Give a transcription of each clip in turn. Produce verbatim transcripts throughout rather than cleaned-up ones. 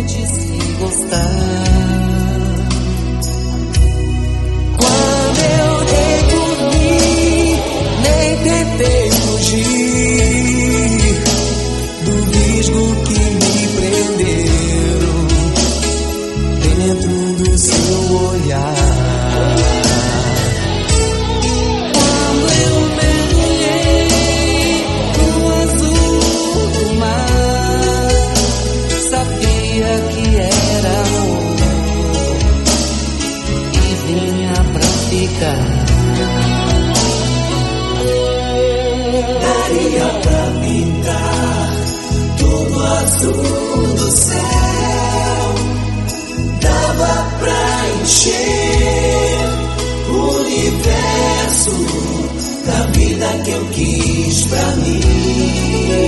de se gostar. Quando eu dei por mim, nem tentei fugir do visgo que me prendeu dentro do seu olhar. Quando eu mergulhei no azul do mar, sabia que era amor e vinha pra ficar. Daria pra pintar todo azul do céu, dava pra encher o universo da vida que eu quis pra mim.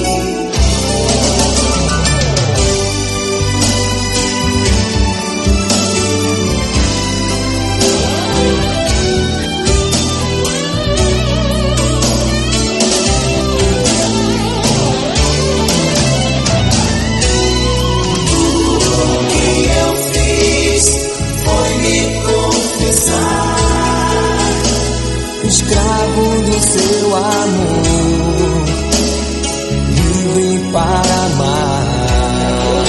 Escravo do seu amor, livre para amar.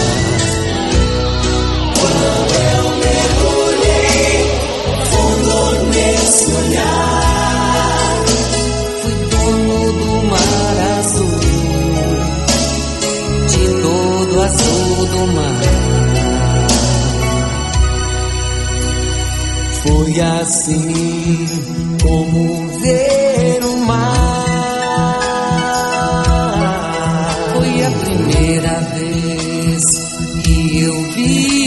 Quando eu mergulhei fundo nesse olhar, fui dono do mar azul, de todo azul do mar. Foi assim como ver o mar. Foi a primeira vez que eu vi